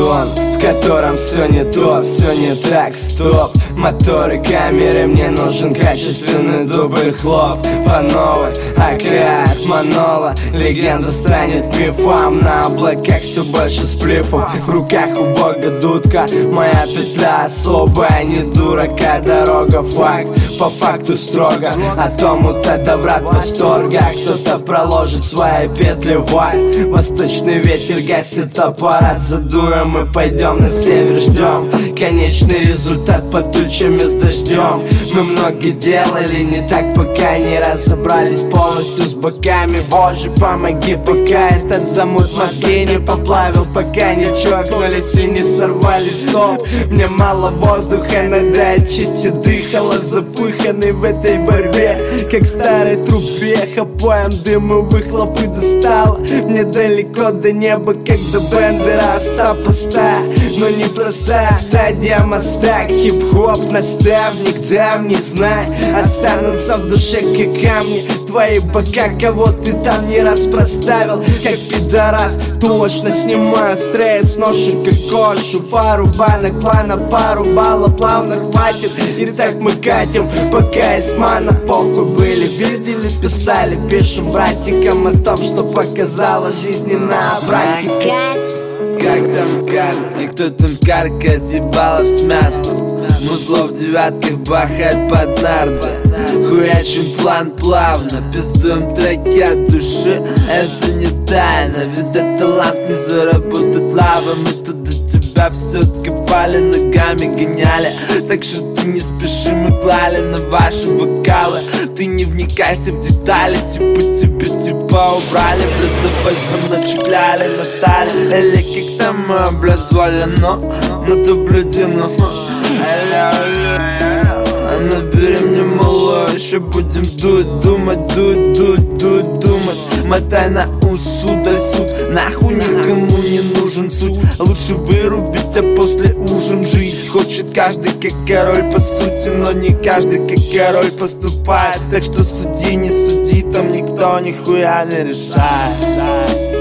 сон, в котором все не то, все не так, стоп. Моторы, камеры, мне нужен качественный дубль, хлоп. По новой, оклад, манола. Легенда станет мифом. На облаках все больше сплифов. В руках у бога дудка. Моя петля особая, не дурака. Дорога факт, по факту строго. А тому-то добрат восторга. Кто-то проложит свои петли в ад. Восточный ветер гасит аппарат. Задуем и пойдем на север, ждем конечный результат под тучами с дождем. Мы много делали не так, пока не разобрались полностью с боками. Боже, помоги, пока этот замут мозги не поплавил, пока не чокнулись и не сорвали стоп. Мне мало воздуха, надо очистить дыхало, запыханный в этой борьбе, как в старой трубе. Хапаем дым и выхлопы достало. Мне далеко до неба, как до Бендера. Оста поста, но непростая стадия моста. Хип-хоп, наставник, давний, знай, останутся в душе, как камни. Твои бока, кого ты там не раз проставил, как пидорас. Точно снимаю стресс, ношу как кошу. Пару банок плана, пару баллов плавно хватит. И так мы катим, пока есть мана. Похуй были, видели, писали, пишем братикам о том, что показала жизненная практика. Как там карт, и кто там каркает, ебало всмят. Музло в девятках бахает под нарды. Хуячим план плавно, пиздуем треки от души. Это не тайна, ведь это талант не заработает лава. Мы тут до тебя все откопали, ногами гоняли. Так что ты не спеши, мы клали на ваши бокалы. Ты не вникайся в детали, типа тебе типа убрали. Блядь, давай со мной чекляли на талии. Или как там, блядь, звалено на таблетину. Набери мне малое, еще будем думать. Мотай на ус, удаль суд, нахуй никому не нужен суть. Лучше вырубить, а после ужин жить. Хочет каждый как король по сути, но не каждый как король поступает. Так что суди, не суди, там никто нихуя не решает.